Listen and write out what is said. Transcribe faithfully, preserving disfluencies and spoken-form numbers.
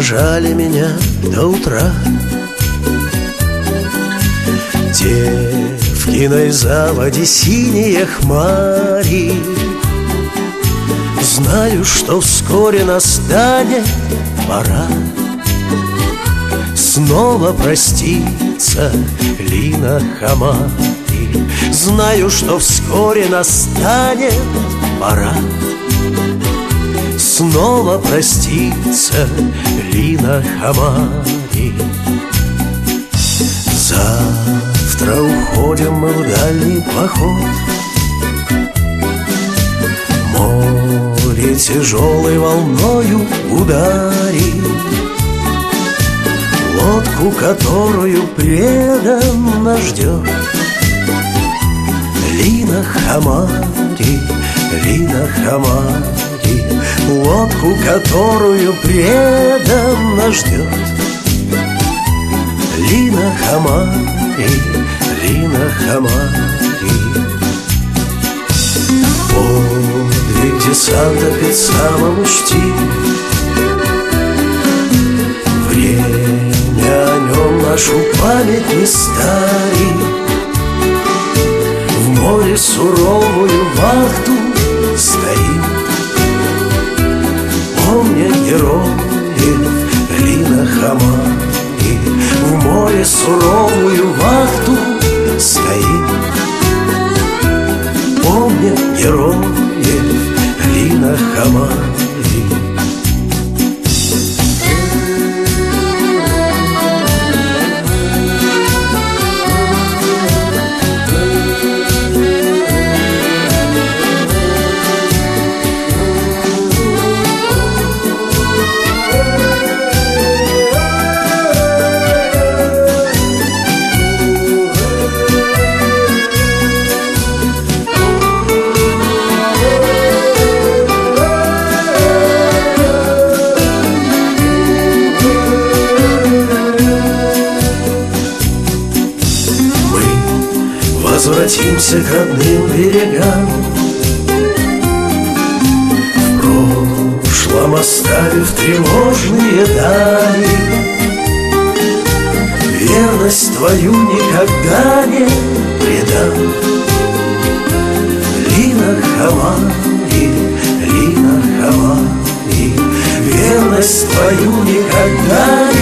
провожали меня до утра. Девкиной заводе синие хмари. Знаю, что вскоре настанет пора снова проститься, Лина Хамари. Знаю, что вскоре настанет пора снова проститься, Лина Хамари. Завтра уходим мы в дальний поход. Море тяжелой волною ударит лодку, которую преданно ждет Лина Хамари, Лина Хамари. Лодку, которую преданно ждет Лина Хамари, Лина Хамари. Подвиг десанта перед самым ушти. Время о нем нашу память не старит. В море суровую вахту стоит, помня героев Лина Хамари. В море суровую вахту стоит, помня героев Лина Хамари. Возвратимся к родным берегам, в прошлом оставив тревожные дали. Верность твою никогда не предам, Лина Хамари, Лина Хамари. Верность твою никогда не